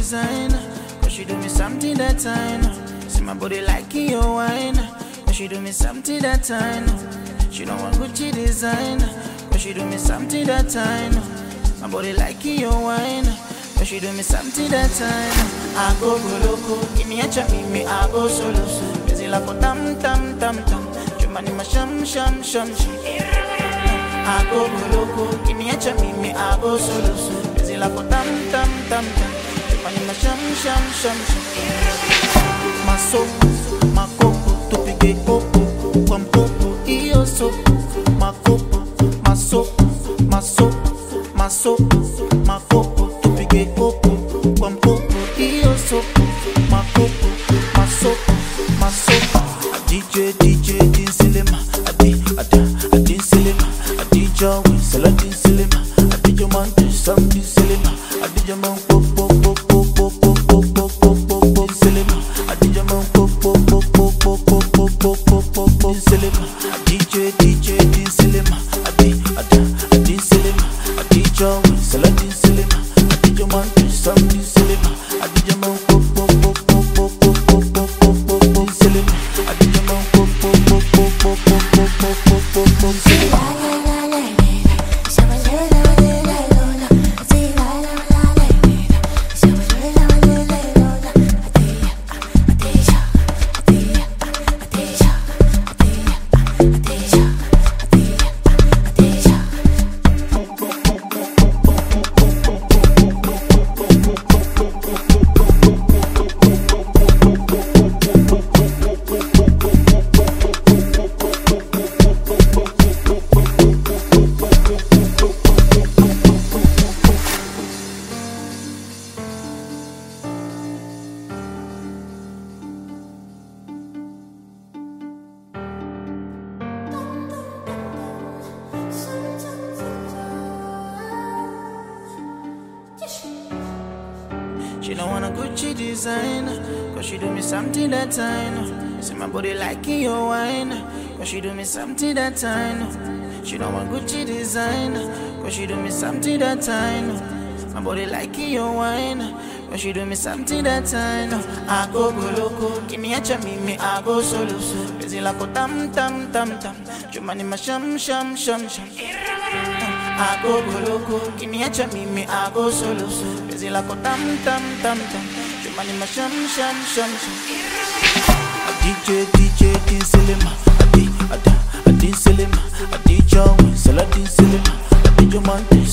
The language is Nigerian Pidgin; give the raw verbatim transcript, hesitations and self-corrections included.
designer, cause she do me something that I know. See my body like your wine, cause she do me something that I know. She don't want Gucci designer, cause she do me something that I know. My body like your wine, cause she do me something that I know. I go go loco, give me a chop, me I go solo. Busy like a tam tam tam tam, Jumani ma sham sham sham sham. I go go loco, give me a chop, me I go solo. Busy like a tam tam tam tam, Jumani ma sham sham sham sham. My soul, my coco, to pique coco, con poco, io so. My coco, my soul, my soul, my soul, my coco, to pique coco, con poco, io so. My coco, my soul, my soul. A D J, D J, din silema, a D, a da, a din silema, a D J, we sell a din silema, a D J man, some din silema, a D J man, pop, pop, pop, pop, pop, pop, pop, pop, pop, pop, silema, a D J man, pop, pop, pop, pop, pop, pop, pop, pop, pop, pop, pop, silema, a D J, D J, din silema, a D, a da, a din silema, a D J, we sell a din silema, a D J man, some din silema, a D J man, pop, pop, pop, pop, pop, pop, pop, pop, pop, pop, pop, silema, a D J man, pop, pop, pop, pop, pop, pop, pop, pop, pop, pop, pop, silema. She don't want a Gucci designer, cause she do me something that I know. See my body like your wine, cause she do me something that I know. She don't want Gucci designer, cause she do me something that I know. My body like your wine, cause she do me something that I know. I go go loco, give me a chop, me I go solo. Busy like a tam tam tam tam, Jumani ma sham sham sham sham. I go go loco, give me a chop, me I go solo. Busy like a tam tam tam tam, Jumani ma sham sham sham sham. A D J, D J, din silema, a D, a da, a din silema, a D J, we sell a din silema, a D J man.